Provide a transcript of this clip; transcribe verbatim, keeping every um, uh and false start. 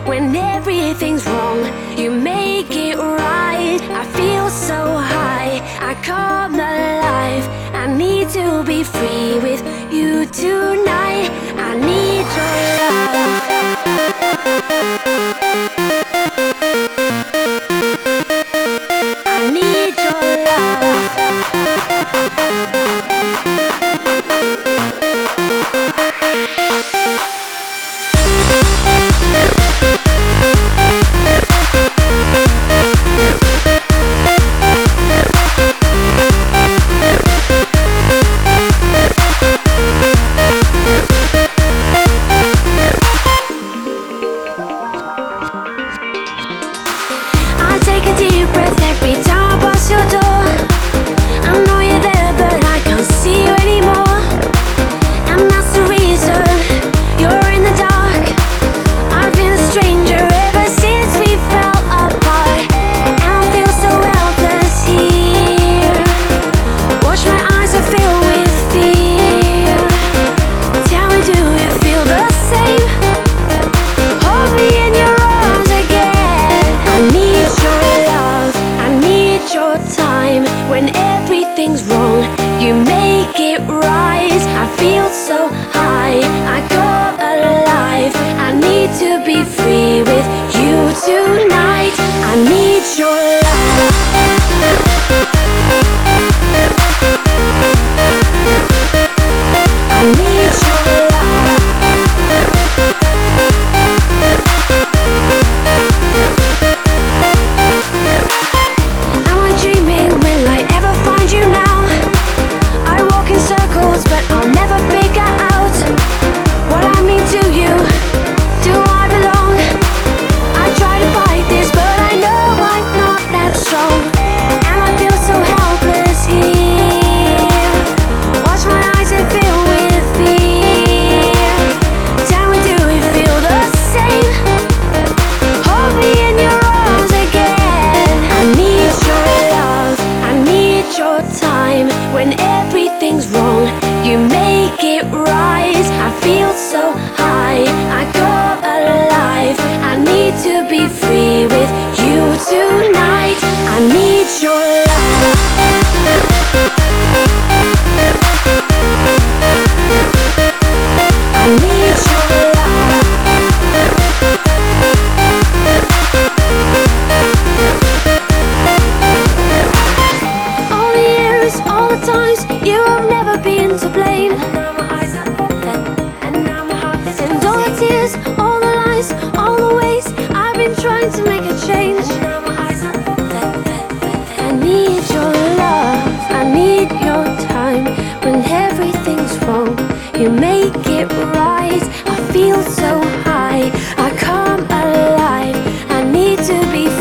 When everything's wrong, you make it right. I feel so high, I come alive. I need to be free with you tonight. I need your love. I need your love. I take a deep breath every time I pass your door. I know you're there, but I can't see you anymore. And that's the reason you're in the dark. I've been a stranger ever since we fell apart, and I feel so helpless here. Watch my eyes are filled with fear. Tell me, do you feel the same? Hold me in your arms again. I need your love, I need your time. When everything's wrong, you make it right. I feel so high, I come alive. I need to be free with you tonight. I need your love. I need your love. Am I dreaming? Will I ever find you now? I walk in circles, but I'll never figure out what I mean to you. Do I belong? I try to fight this, but I know I'm not that strong, and I feel so helpless here. Watch my eyes and fill with fear. Tell me, do you feel the same? Hold me in your arms again. I need your love, I need your time. When everything's wrong, you make it right. I feel so high, I come alive. I need to be free with you tonight. I need your love. I need your love. All the years, all the times, you have never been to blame. And now my eyes are open, and now my heart is and all the tears, all the lies, all the ways I've been trying to make a change. And now my eyes are open. I need your love, I need your time. When everything's wrong, you make it right. I feel so high, I come alive. I need to be